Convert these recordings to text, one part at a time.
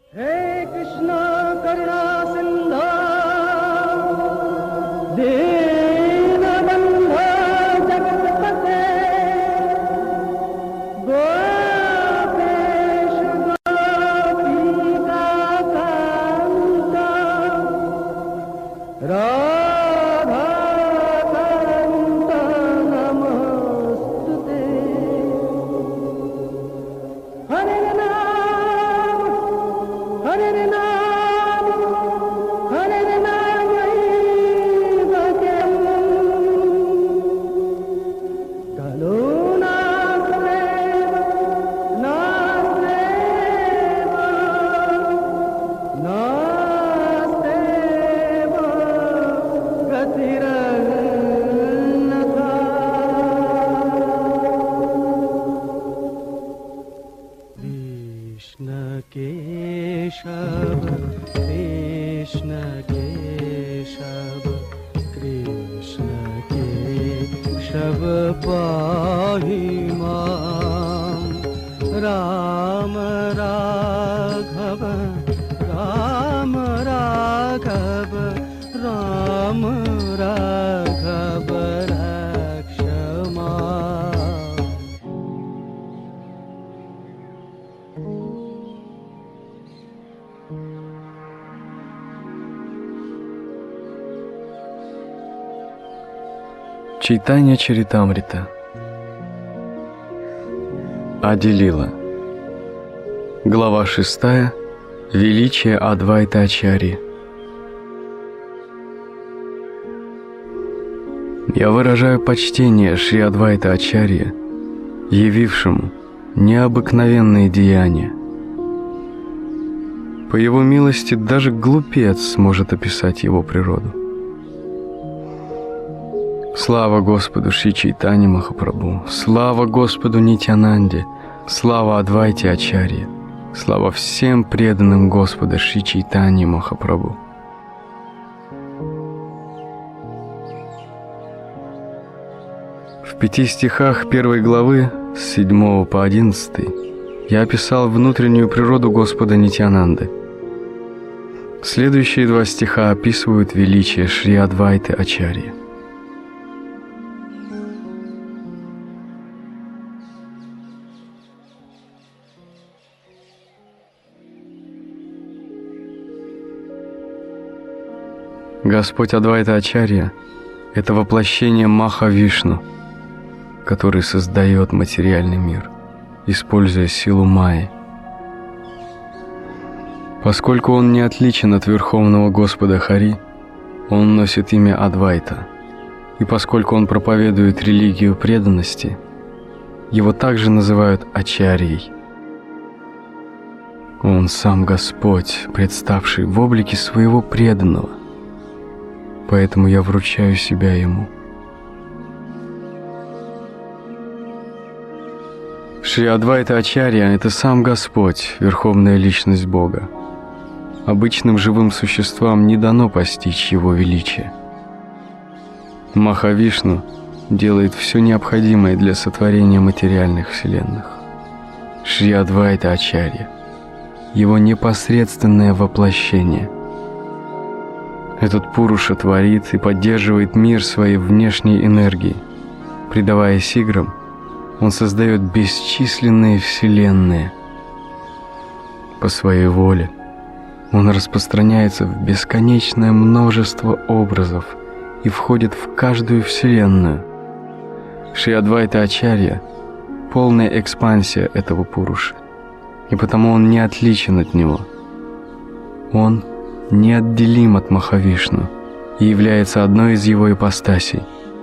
Hey Krishna Karuna Sindhu Dinabandha Jagatpate Gopesh Gopika Kanta Radha Kanta Namostute Hare Hare Nam, Hare Nam, Bhakam, Kaluna Seva, Naseva, Naseva, Gatirannatha. Krishna Keshava, Krishna Keshava, Krishna Keshava pahi mam, Rama Raghava, Rama Raghava, Rama Raghava Rakshama. Чайтанья Чаритамрита. Ади-лила. Глава 6. Величие Адвайта Ачарьи. Я выражаю почтение Шри Адвайта Ачарье, явившему необыкновенные деяния. По его милости даже глупец сможет описать его природу. Слава Господу Шри Чайтанье Махапрабху, слава Господу Нитьянанде, слава Адвайте Ачарье, слава всем преданным Господа Шри Чайтанье Махапрабху. В 5 стихах 1 главы с 7 по 11 я описал внутреннюю природу Господа Нитьянанды. Следующие 2 стиха описывают величие Шри Адвайты Ачарьи. Господь Адвайта Ачарья – это воплощение Маха-Вишну, который создает материальный мир, используя силу Майи. Поскольку он не отличен от Верховного Господа Хари, он носит имя Адвайта, и поскольку он проповедует религию преданности, его также называют Ачарьей. Он сам Господь, представший в облике своего преданного, поэтому я вручаю себя ему. Шри Адвайта Ачарья – это сам Господь, Верховная Личность Бога. Обычным живым существам не дано постичь Его величие. Маха-Вишну делает все необходимое для сотворения материальных вселенных. Шри Адвайта Ачарья – Его непосредственное воплощение. Этот Пуруша творит и поддерживает мир своей внешней энергией. Предаваясь играм, он создает бесчисленные вселенные. По своей воле он распространяется в бесконечное множество образов и входит в каждую вселенную. Шри Адвайта Ачарья – полная экспансия этого Пуруши, и потому он не отличен от него. Он неотделим от Махавишну и является одной из его ипостасей.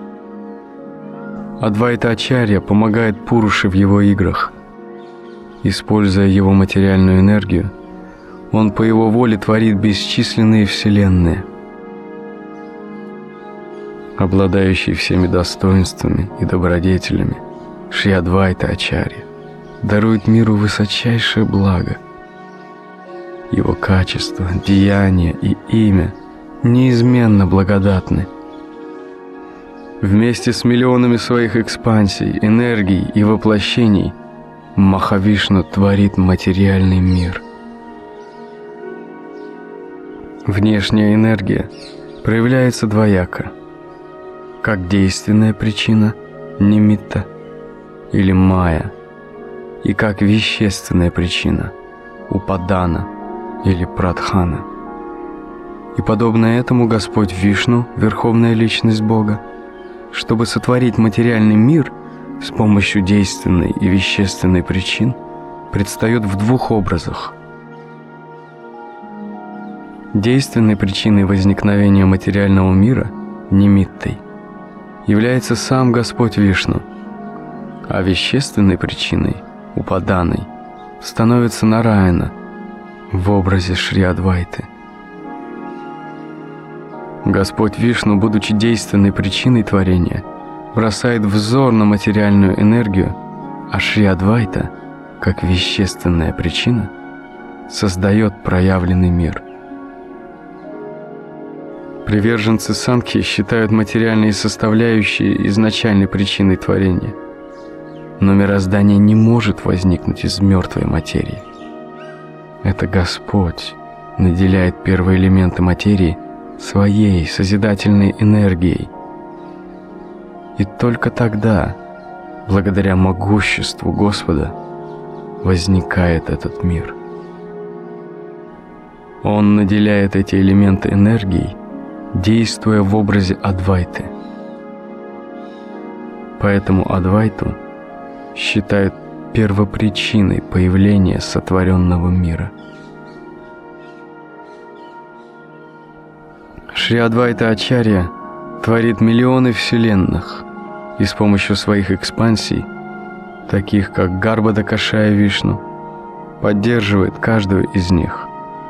Адвайта Ачарья помогает Пуруше в его играх. Используя его материальную энергию, он по его воле творит бесчисленные вселенные. Обладающий всеми достоинствами и добродетелями, Шри Адвайта Ачарья дарует миру высочайшее благо. Его качество, деяния и имя неизменно благодатны. Вместе с миллионами своих экспансий, энергий и воплощений Махавишну творит материальный мир. Внешняя энергия проявляется двояко, как действенная причина нимитта или майя, и как вещественная причина упадана или прадхана. И подобно этому Господь Вишну, Верховная Личность Бога, чтобы сотворить материальный мир с помощью действенной и вещественной причин, предстает в двух образах. Действенной причиной возникновения материального мира, нимиттой, является сам Господь Вишну, а вещественной причиной, упаданой, становится Нараяна в образе Шри Адвайты. Господь Вишну, будучи действенной причиной творения, бросает взор на материальную энергию, а Шри Адвайта, как вещественная причина, создает проявленный мир. Приверженцы Санхьи считают материальные составляющие изначальной причиной творения. Но мироздание не может возникнуть из мертвой материи. Это Господь наделяет первые элементы материи своей созидательной энергией. И только тогда, благодаря могуществу Господа, возникает этот мир. Он наделяет эти элементы энергией, действуя в образе Адвайты. Поэтому Адвайту считают первопричиной появления сотворенного мира. Шри Адвайта Ачарья творит миллионы вселенных и с помощью своих экспансий, таких как Гарбхада-кашая Вишну, поддерживает каждую из них.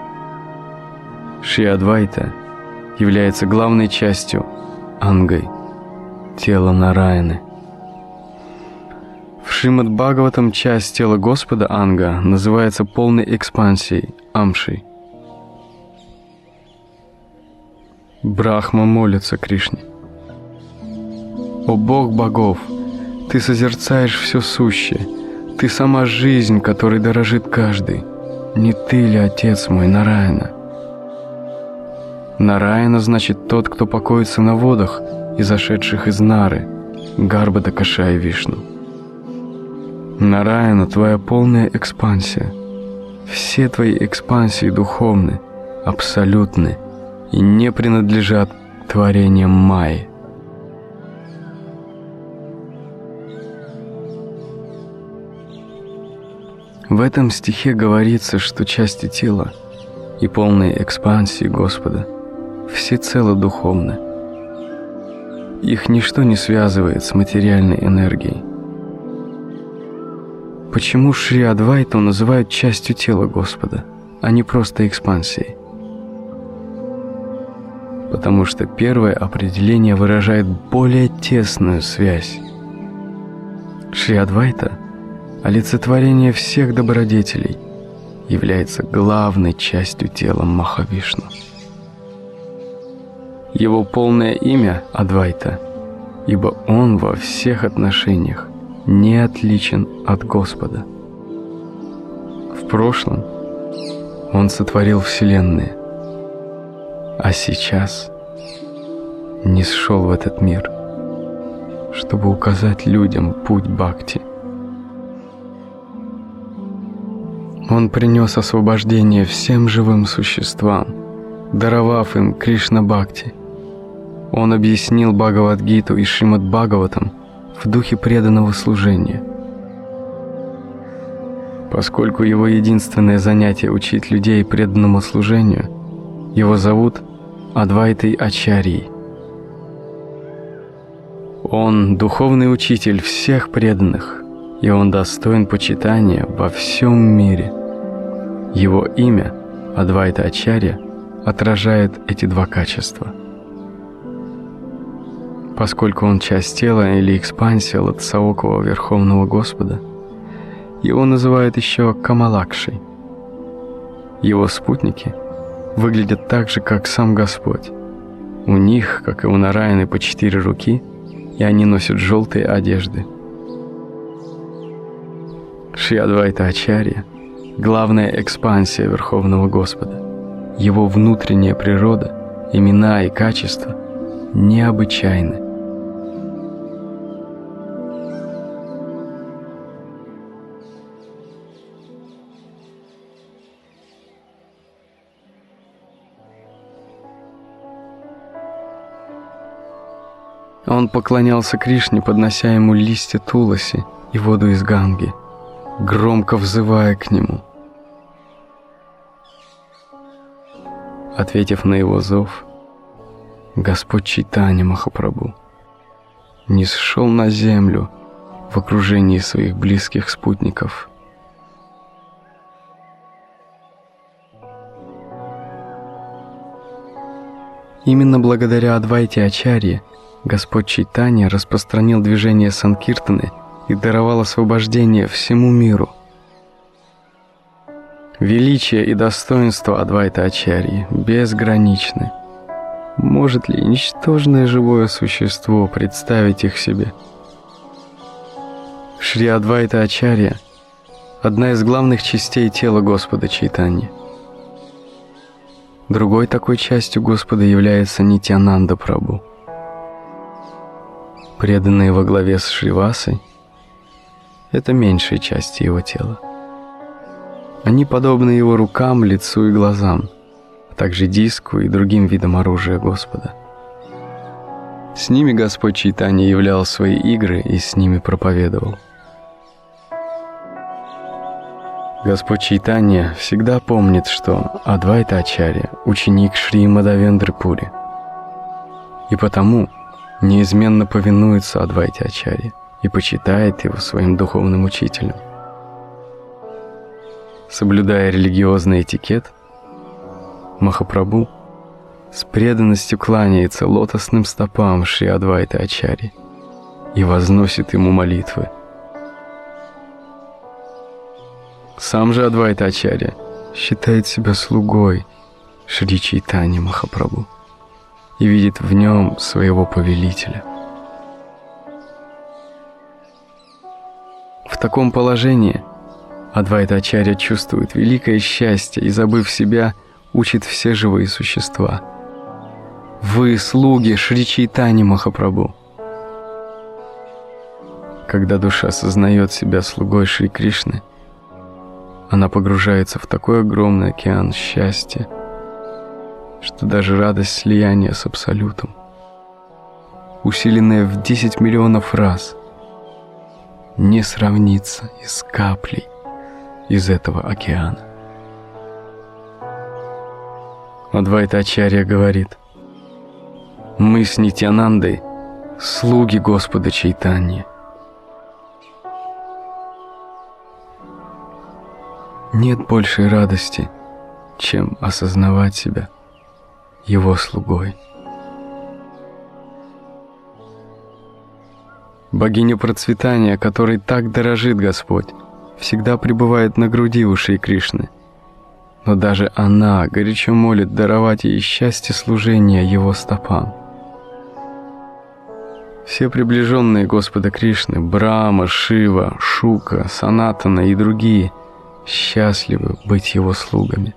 Шри Адвайта является главной частью ангой, тела Нараяны. В Шримад Бхагаватам часть тела Господа анга называется полной экспансией, амшей. Брахма молится Кришне: «О Бог богов, Ты созерцаешь все сущее, Ты сама жизнь, которой дорожит каждый. Не Ты ли, Отец мой, Нараяна?» Нараяна значит тот, кто покоится на водах, изошедших из Нары, Гарбхада-кашая Вишну. Нараяна — твоя полная экспансия. Все твои экспансии духовны, абсолютны и не принадлежат творениям Майи. В этом стихе говорится, что части тела и полные экспансии Господа всецело духовны. Их ничто не связывает с материальной энергией. Почему Шри Адвайту называют частью тела Господа, а не просто экспансией? Потому что первое определение выражает более тесную связь. Шри Адвайта, олицетворение всех добродетелей, является главной частью тела Махавишну. Его полное имя — Адвайта, ибо он во всех отношениях не отличен от Господа. В прошлом он сотворил вселенные, а сейчас нисшел в этот мир, чтобы указать людям путь бхакти. Он принес освобождение всем живым существам, даровав им Кришна-бхакти. Он объяснил Бхагавад-гиту и Шримад Бхагаватам в духе преданного служения. Поскольку его единственное занятие — учить людей преданному служению, его зовут Адвайтой Ачарьей. Он — духовный учитель всех преданных, и он достоин почитания во всем мире. Его имя, Адвайта Ачарья, отражает эти два качества. Поскольку он часть тела или экспансия Лотосоокого Верховного Господа, его называют еще Камалакшей. Его спутники выглядят так же, как сам Господь. У них, как и у Нараяны, по 4 руки, и они носят желтые одежды. Шри Адвайта Ачарья — главная экспансия Верховного Господа, Его внутренняя природа, имена и качества необычайны. Он поклонялся Кришне, поднося ему листья туласи и воду из Ганги, громко взывая к нему. Ответив на его зов, Господь Чайтанья Махапрабху нисшел на землю в окружении своих близких спутников. Именно благодаря Адвайте Ачарье Господь Чайтанья распространил движение Санкиртаны и даровал освобождение всему миру. Величие и достоинство Адвайта Ачарьи безграничны. Может ли ничтожное живое существо представить их себе? Шри Адвайта Ачарья – одна из главных частей тела Господа Чайтаньи. Другой такой частью Господа является Нитьянанда Прабху. Преданные во главе с Шривасой – это меньшие части его тела. Они подобны его рукам, лицу и глазам, а также диску и другим видам оружия Господа. С ними Господь Чайтанья являл свои игры и с ними проповедовал. Господь Чайтанья всегда помнит, что Адвайта Ачарья – ученик Шри Мадавендры Пури, и потому неизменно повинуется Адвайте Ачарье и почитает его своим духовным учителем. Соблюдая религиозный этикет, Махапрабху с преданностью кланяется лотосным стопам Шри Адвайты Ачарьи и возносит ему молитвы. Сам же Адвайта Ачарья считает себя слугой Шри Чайтаньи Махапрабху и видит в нем своего повелителя. В таком положении Адвайта Ачарья чувствует великое счастье и, забыв себя, учит все живые существа. Вы слуги Шри Чайтаньи Махапрабху. Когда душа сознает себя слугой Шри Кришны, она погружается в такой огромный океан счастья, что даже радость слияния с Абсолютом, усиленная в 10 миллионов раз, не сравнится и с каплей из этого океана. Адвайта Ачарья говорит: мы с Нитьянандой слуги Господа Чайтаньи. Нет большей радости, чем осознавать себя его слугой. Богиня процветания, которой так дорожит Господь, всегда пребывает на груди у Шри Кришны, но даже она горячо молит даровать ей счастье служения его стопам. Все приближенные Господа Кришны, Брахма, Шива, Шука, Санатана и другие, счастливы быть его слугами.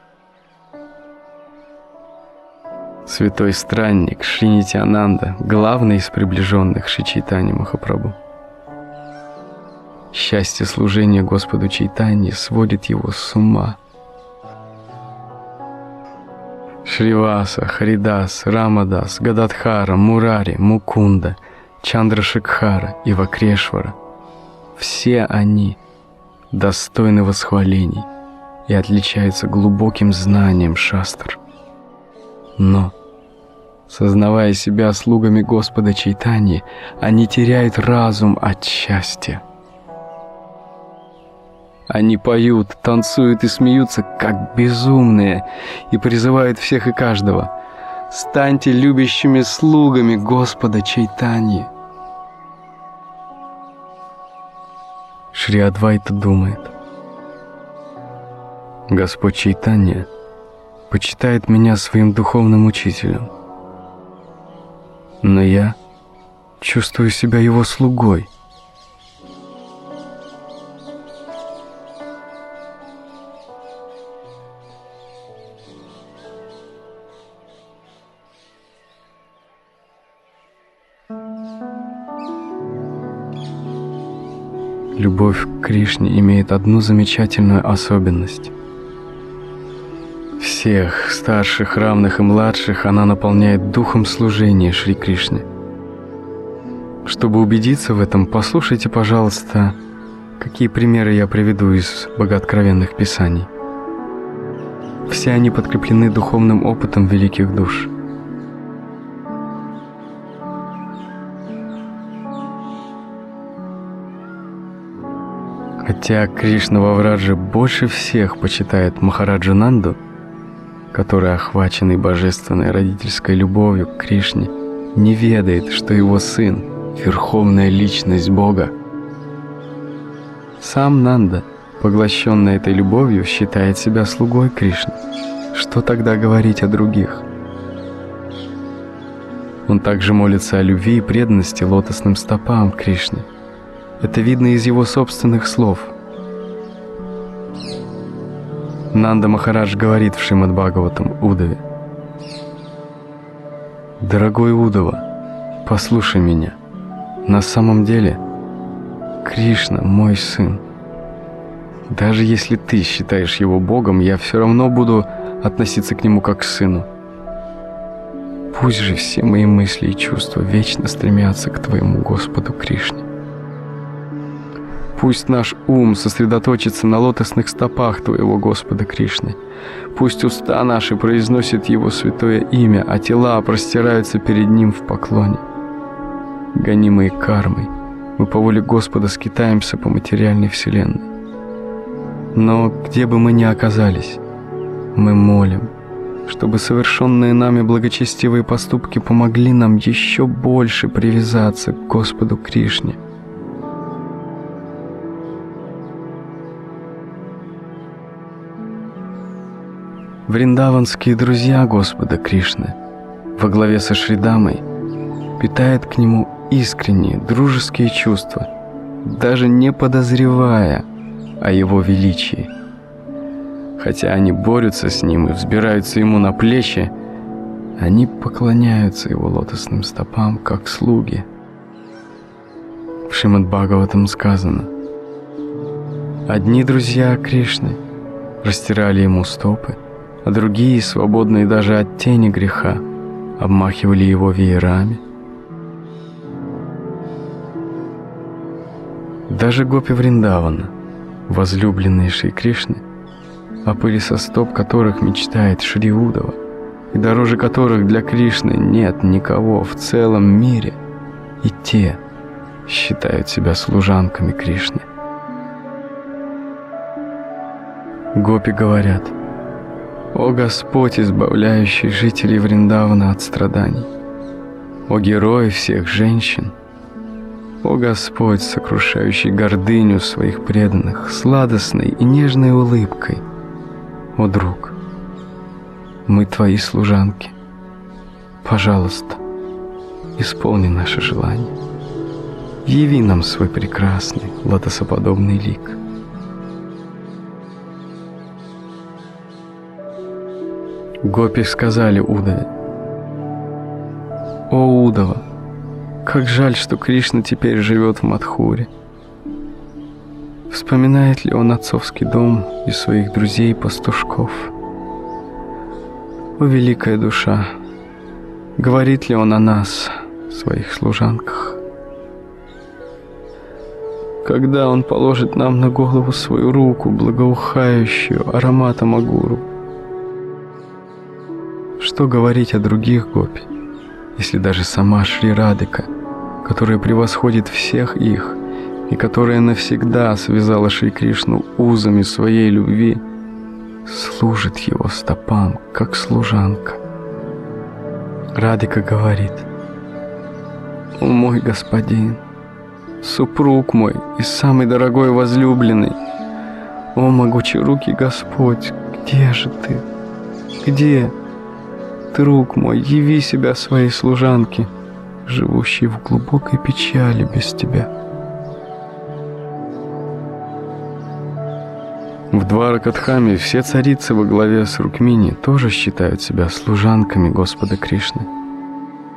Святой странник Шри Нитьянанда, главный из приближенных Шри Чайтаньи Махапрабху. Счастье служения Господу Чайтаньи сводит его с ума. Шриваса, Харидас, Рамадас, Гададхара, Мурари, Мукунда, Чандрашекхара и Вакрешвара – все они достойны восхвалений и отличаются глубоким знанием шастр. Но, сознавая себя слугами Господа Чайтаньи, они теряют разум от счастья. Они поют, танцуют и смеются, как безумные, и призывают всех и каждого: станьте любящими слугами Господа Чайтаньи. Шри Адвайта думает: Господь Чайтанья почитает меня своим духовным учителем, но я чувствую себя его слугой. Любовь к Кришне имеет одну замечательную особенность. Всех старших, равных и младших она наполняет духом служения Шри Кришне. Чтобы убедиться в этом, послушайте, пожалуйста, какие примеры я приведу из богооткровенных писаний. Все они подкреплены духовным опытом великих душ. Хотя Кришна во Врадже больше всех почитает Махараджу Нанду, который, охваченный божественной родительской любовью к Кришне, не ведает, что его сын — верховная личность Бога. Сам Нанда, поглощенный этой любовью, считает себя слугой Кришны. Что тогда говорить о других? Он также молится о любви и преданности лотосным стопам Кришны. Это видно из его собственных слов. Нанда Махарадж говорит в Шримад Бхагаватам Удаве: «Дорогой Удава, послушай меня. На самом деле Кришна мой сын. Даже если ты считаешь его Богом, я все равно буду относиться к нему как к сыну. Пусть же все мои мысли и чувства вечно стремятся к твоему Господу Кришне. Пусть наш ум сосредоточится на лотосных стопах твоего Господа Кришны. Пусть уста наши произносят его святое имя, а тела простираются перед ним в поклоне. Гонимые кармой, мы по воле Господа скитаемся по материальной вселенной. Но где бы мы ни оказались, мы молим, чтобы совершенные нами благочестивые поступки помогли нам еще больше привязаться к Господу Кришне. Вриндаванские друзья Господа Кришны во главе со Шридамой питают к нему искренние дружеские чувства, даже не подозревая о его величии. Хотя они борются с ним и взбираются ему на плечи, они поклоняются его лотосным стопам, как слуги. В Шримад Бхагаватам сказано: одни друзья Кришны растирали ему стопы, а другие, свободные даже от тени греха, обмахивали его веерами. Даже гопи Вриндавана, возлюбленные Шри Кришны, о пыли со стоп которых мечтает Шри Удава, и дороже которых для Кришны нет никого в целом мире, и те считают себя служанками Кришны. Гопи говорят: «О Господь, избавляющий жителей Вриндавана от страданий! О герой всех женщин! О Господь, сокрушающий гордыню своих преданных сладостной и нежной улыбкой! О друг, мы твои служанки. Пожалуйста, исполни наше желание. Яви нам свой прекрасный лотосоподобный лик». Гопи сказали Удаве: «О Удава, как жаль, что Кришна теперь живет в Мадхуре. Вспоминает ли он отцовский дом и своих друзей-пастушков? О великая душа, говорит ли он о нас, своих служанках? Когда он положит нам на голову свою руку, благоухающую ароматом агуру? Что говорить о других гопи, если даже сама Шри Радхика, которая превосходит всех их и которая навсегда связала Шри Кришну узами своей любви, служит его стопам, как служанка? Радхика говорит: «О мой господин, супруг мой и самый дорогой возлюбленный, о могучерукий Господь, где же ты? Где? Друг мой, яви себя своей служанке, живущей в глубокой печали без тебя». В Дваракадхаме все царицы во главе с Рукмини тоже считают себя служанками Господа Кришны.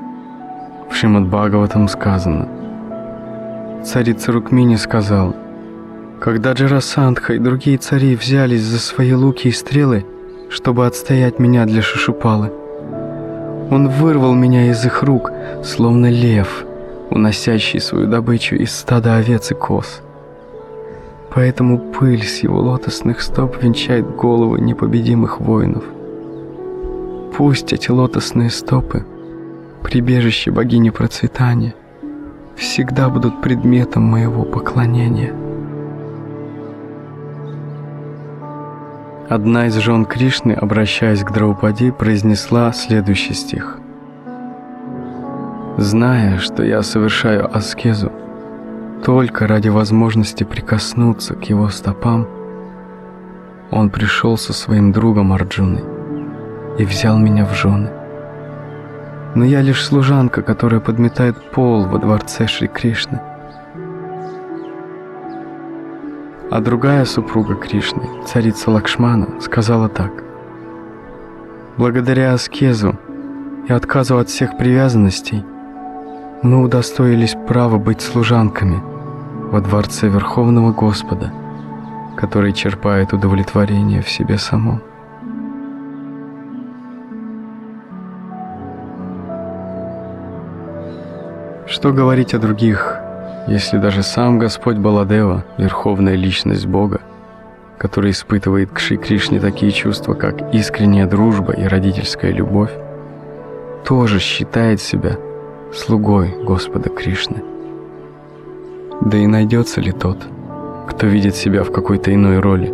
В Шримад Бхагаватам сказано: царица Рукмини сказала: Когда Джарасандха и другие цари взялись за свои луки и стрелы, чтобы отстоять меня для Шишупалы, он вырвал меня из их рук, словно лев, уносящий свою добычу из стада овец и коз. Поэтому пыль с его лотосных стоп венчает головы непобедимых воинов. Пусть эти лотосные стопы, прибежище богини процветания, всегда будут предметом моего поклонения. Одна из жен Кришны, обращаясь к Драупади, произнесла следующий стих. «Зная, что я совершаю аскезу только ради возможности прикоснуться к его стопам, он пришел со своим другом Арджуной и взял меня в жены. Но я лишь служанка, которая подметает пол во дворце Шри Кришны». А другая супруга Кришны, царица Лакшмана, сказала так: «Благодаря аскезу и отказу от всех привязанностей мы удостоились права быть служанками во дворце Верховного Господа, который черпает удовлетворение в себе самом». Что говорить о других, если даже сам Господь Баладева, верховная личность Бога, который испытывает к Шри Кришне такие чувства, как искренняя дружба и родительская любовь, тоже считает себя слугой Господа Кришны. Да и найдется ли тот, кто видит себя в какой-то иной роли?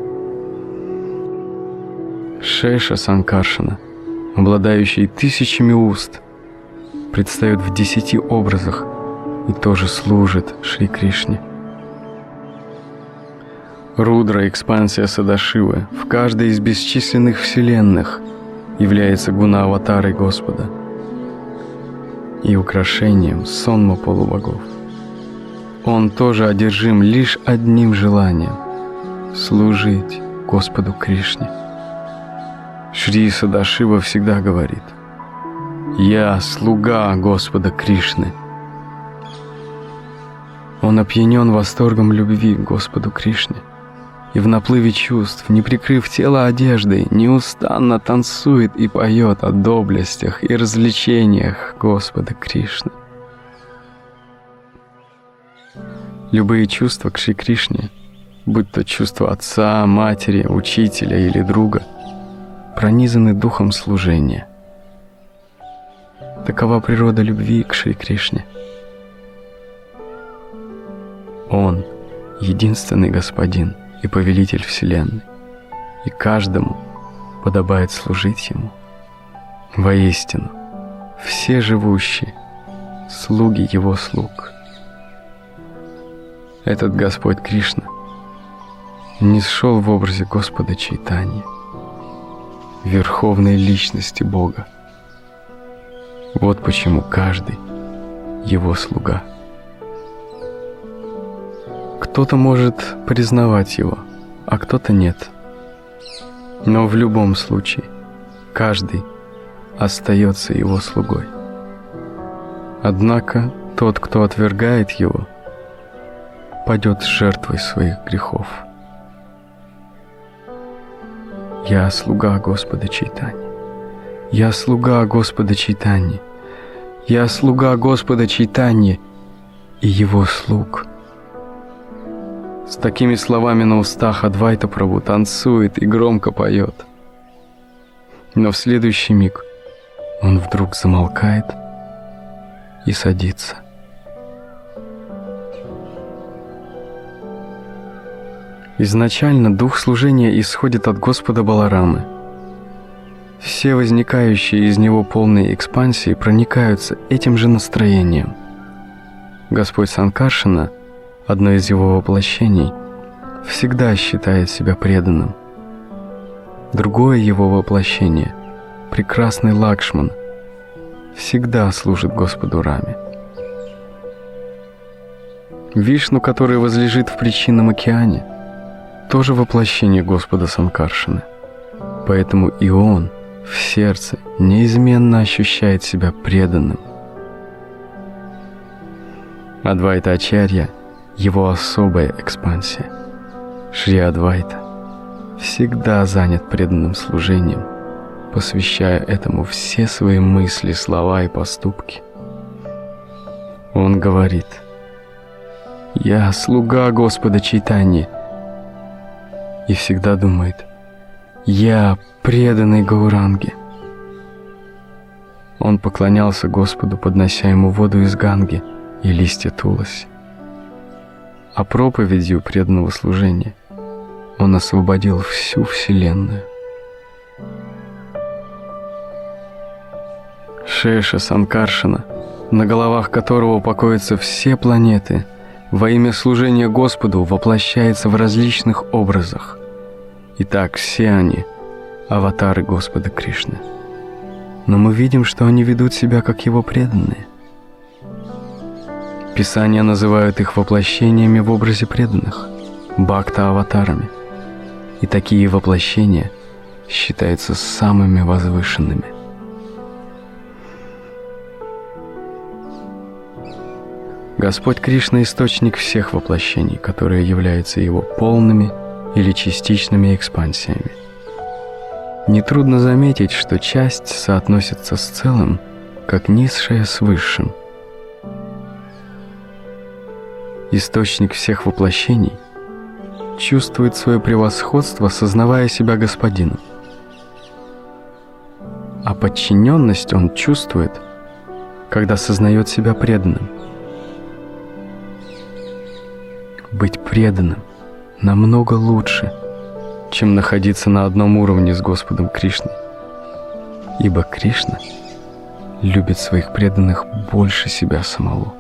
Шеша Санкаршана, обладающий тысячами уст, предстает в 10 образах и тоже служит Шри Кришне. Рудра, экспансия Садашивы, в каждой из бесчисленных вселенных является гуна-аватарой Господа и украшением сонма полубогов. Он тоже одержим лишь одним желанием — служить Господу Кришне. Шри Садашива всегда говорит: «Я слуга Господа Кришны». Он опьянен восторгом любви к Господу Кришне и в наплыве чувств, не прикрыв тело одеждой, неустанно танцует и поет о доблестях и развлечениях Господа Кришны. Любые чувства к Шри Кришне, будь то чувства отца, матери, учителя или друга, пронизаны духом служения. Такова природа любви к Шри Кришне. Он — единственный Господин и Повелитель Вселенной, и каждому подобает служить Ему. Воистину, все живущие — слуги Его слуг. Этот Господь Кришна нисшел в образе Господа Чайтаньи, верховной личности Бога. Вот почему каждый Его слуга. Кто-то может признавать Его, а кто-то нет. Но в любом случае каждый остается Его слугой. Однако тот, кто отвергает Его, падет жертвой своих грехов. Я слуга Господа Чайтаньи. Я слуга Господа Чайтаньи. Я слуга Господа Чайтаньи и Его слуг. С такими словами на устах Адвайта Прабху танцует и громко поет. Но в следующий миг он вдруг замолкает и садится. Изначально дух служения исходит от Господа Баларамы. Все возникающие из него полные экспансии проникаются этим же настроением. Господь Санкаршана, одно из его воплощений, всегда считает себя преданным. Другое его воплощение, прекрасный Лакшман, всегда служит Господу Раме. Вишну, который возлежит в причинном океане, тоже воплощение Господа Санкаршаны, поэтому и он в сердце неизменно ощущает себя преданным. Адвайта Ачарья — его особая экспансия. Шри Адвайта всегда занят преданным служением, посвящая этому все свои мысли, слова и поступки. Он говорит: «Я слуга Господа Чайтаньи», и всегда думает: «Я преданный Гауранге». Он поклонялся Господу, поднося ему воду из Ганги и листья туласи. А проповедью преданного служения он освободил всю Вселенную. Шеша Санкаршана, на головах которого покоятся все планеты, во имя служения Господу воплощается в различных образах. Итак, все они — аватары Господа Кришны. Но мы видим, что они ведут себя как его преданные. Писания называют их воплощениями в образе преданных, бхакта-аватарами. И такие воплощения считаются самыми возвышенными. Господь Кришна — источник всех воплощений, которые являются его полными или частичными экспансиями. Нетрудно заметить, что часть соотносится с целым, как низшее с высшим. Источник всех воплощений чувствует свое превосходство, сознавая себя господином. А подчиненность он чувствует, когда сознает себя преданным. Быть преданным намного лучше, чем находиться на одном уровне с Господом Кришной. Ибо Кришна любит своих преданных больше себя самого.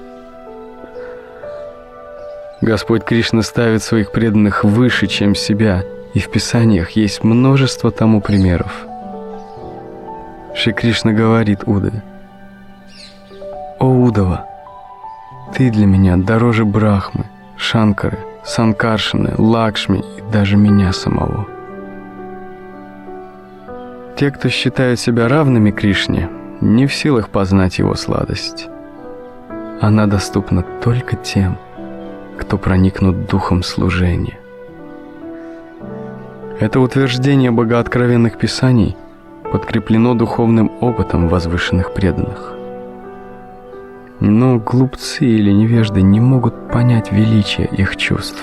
Господь Кришна ставит своих преданных выше, чем себя, и в Писаниях есть множество тому примеров. Шри Кришна говорит Удаве: «О Удава, ты для меня дороже Брахмы, Шанкары, Санкаршины, Лакшми и даже меня самого». Те, кто считают себя равными Кришне, не в силах познать его сладость. Она доступна только тем, кто проникнут духом служения. Это утверждение богооткровенных писаний подкреплено духовным опытом возвышенных преданных. Но глупцы или невежды не могут понять величие их чувств.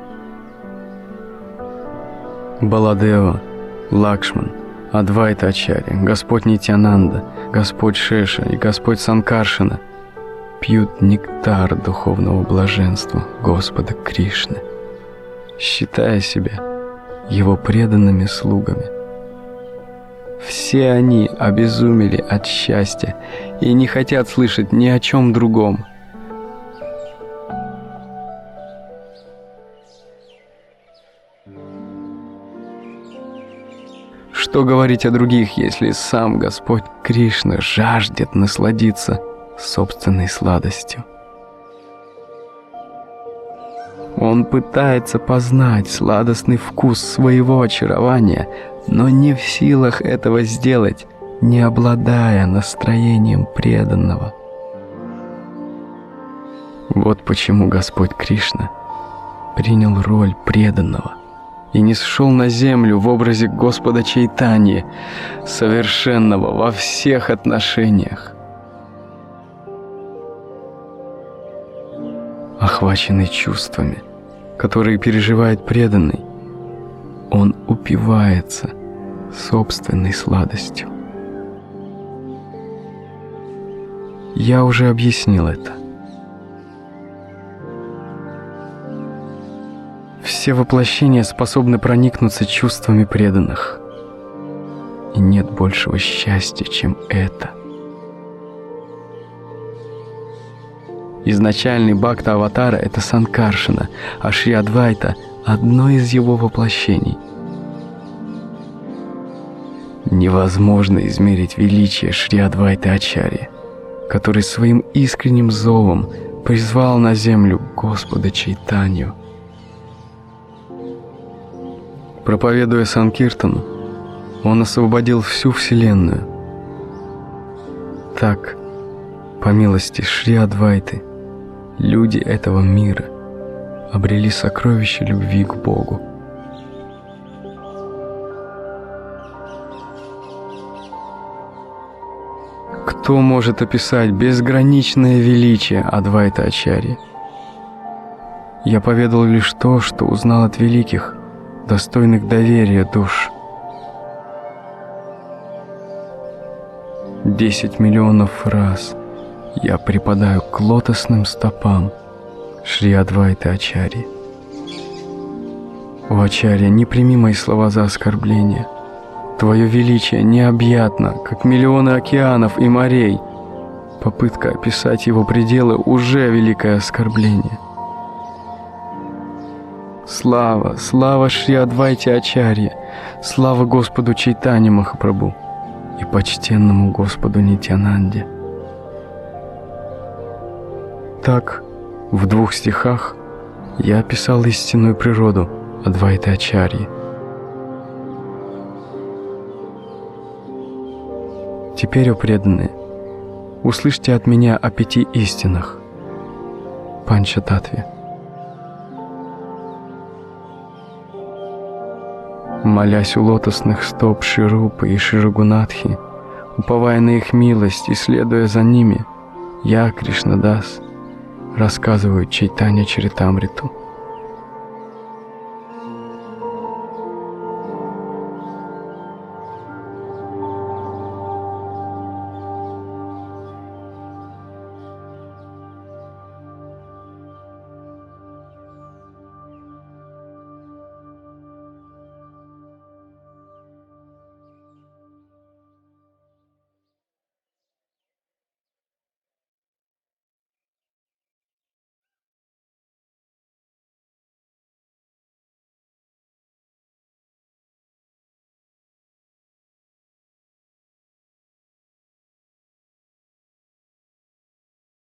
Баладева, Лакшман, Адвайта Ачарья, Господь Нитьянанда, Господь Шеша и Господь Санкаршина пьют нектар духовного блаженства Господа Кришны, считая себя его преданными слугами. Все они обезумели от счастья и не хотят слышать ни о чем другом. Что говорить о других, если сам Господь Кришна жаждет насладиться собственной сладостью? Он пытается познать сладостный вкус своего очарования, но не в силах этого сделать, не обладая настроением преданного. Вот почему Господь Кришна принял роль преданного и нисшел на землю в образе Господа Чайтаньи, совершенного во всех отношениях. Охваченный чувствами, которые переживает преданный, он упивается собственной сладостью. Я уже объяснил это. Все воплощения способны проникнуться чувствами преданных. И нет большего счастья, чем это. Изначальный бхакта-аватара — это Санкаршана, а Шри Адвайта — одно из его воплощений. Невозможно измерить величие Шри Адвайты Ачарьи, который своим искренним зовом призвал на землю Господа Чайтанью. Проповедуя Санкиртану, он освободил всю Вселенную. Так, по милости Шри Адвайты, люди этого мира обрели сокровище любви к Богу. Кто может описать безграничное величие Адвайта Ачарьи? Я поведал лишь то, что узнал от великих, достойных доверия душ. 10 миллионов раз я припадаю к лотосным стопам Шри Адвайты Ачарьи. О Ачарья, не прими мои слова за оскорбление. Твое величие необъятно, как миллионы океанов и морей. Попытка описать его пределы уже великое оскорбление. Слава, слава Шри Адвайте Ачарье, слава Господу Чайтанье Махапрабху и почтенному Господу Нитьянанде. Так, в 2 стихах я описал истинную природу Адвайты Ачарьи. Теперь, о преданные, услышьте от меня о 5 истинах Панчататтве. Молясь у лотосных стоп Шри-Рупы и Шри-Рагунатхи, уповая на их милость и следуя за ними, я, Кришнадас, рассказываю Чайтанья Чаритамриту.